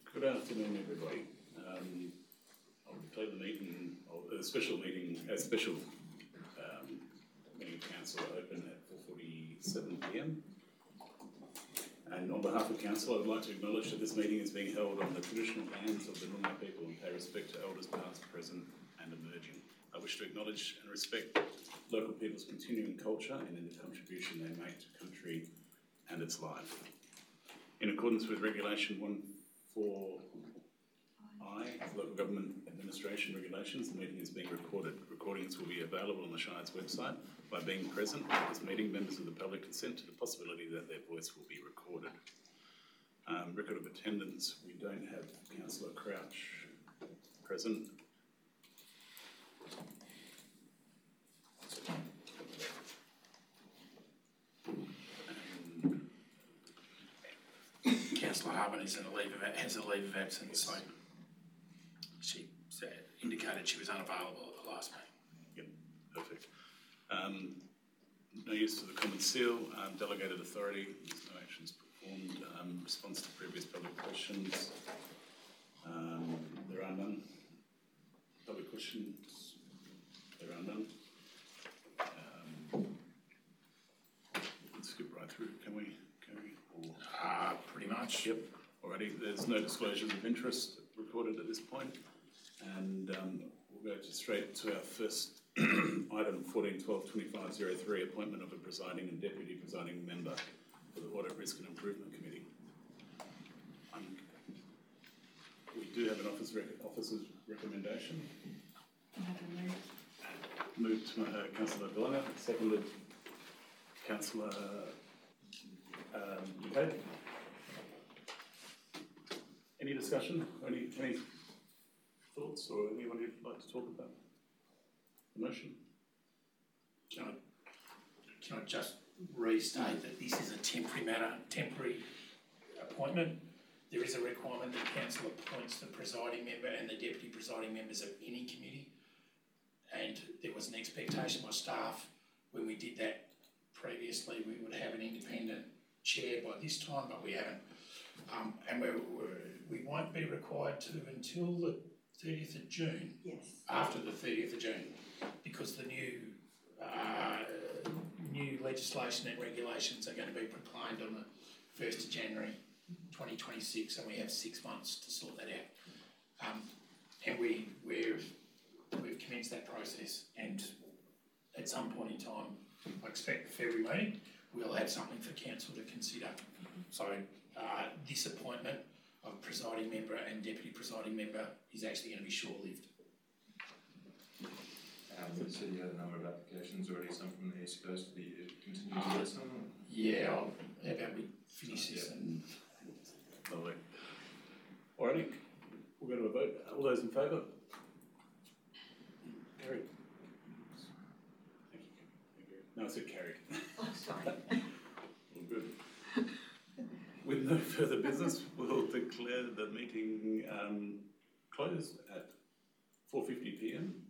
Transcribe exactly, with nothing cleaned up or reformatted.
Good afternoon, everybody. Um, I'll declare the meeting, a special meeting, a special um, meeting of council open at four forty-seven p m. And on behalf of council, I would like to acknowledge that this meeting is being held on the traditional lands of the Noongar people and pay respect to elders past, present and emerging. I wish to acknowledge and respect local people's continuing culture and in the contribution they make to country and its life. In accordance with Regulation one four I, Local Government Administration Regulations, the meeting is being recorded. Recordings will be available on the Shire's website. By being present at this meeting, members of the public consent to the possibility that their voice will be recorded. Um, record of attendance, we don't have Councillor Crouch present. Councillor Harman is in a leave of, has a leave of absence, so she indicated she was unavailable at the last meeting. Yep, perfect. Um, no use of the common seal, um, delegated authority, there's no actions performed. Um, response to previous public questions, um, there are none. Public questions, there are none. Um, we can skip right through, can we? Can we? Or... Uh, pretty much. Yep. Alrighty, there's no disclosures of interest recorded at this point. And um, we'll go to straight to our first item, fourteen twelve twenty-five oh three, appointment of a presiding and deputy presiding member for the Audit Risk and Improvement Committee. Um, we do have an office rec officer's recommendation. Moved to uh, Councillor Gallagher, seconded Councillor um, McCabe. Any discussion? Any, any thoughts or anyone who'd like to talk about the motion? Can I, can I just restate that this is a temporary matter, temporary appointment. There is a requirement that council appoints the presiding member and the deputy presiding members of any committee. And there was an expectation by staff when we did that previously, we would have an independent chair by this time, but we haven't. Um, and we're, we're, we won't be required to until the thirtieth of June. Yes. After the thirtieth of June, because the new uh, new legislation and regulations are going to be proclaimed on the first of January twenty twenty-six, and we have six months to sort that out. Um, and we we've we've commenced that process, and at some point in time, I expect the February meeting, we'll have something for council to consider. So uh, this appointment of presiding member and deputy presiding member is actually going to be short-lived. Um, you said you had a number of applications already, some from the East Coast. Do you continue to Uh, get some? Yeah, I'll, how about we finish this and... Lovely. Alrighty, we'll go to a vote. All those in favour? Carried. Thank you. Thank you. No, I said carried. Oh, sorry. All good. With no further business, we'll declare the meeting um, closed at four fifty p m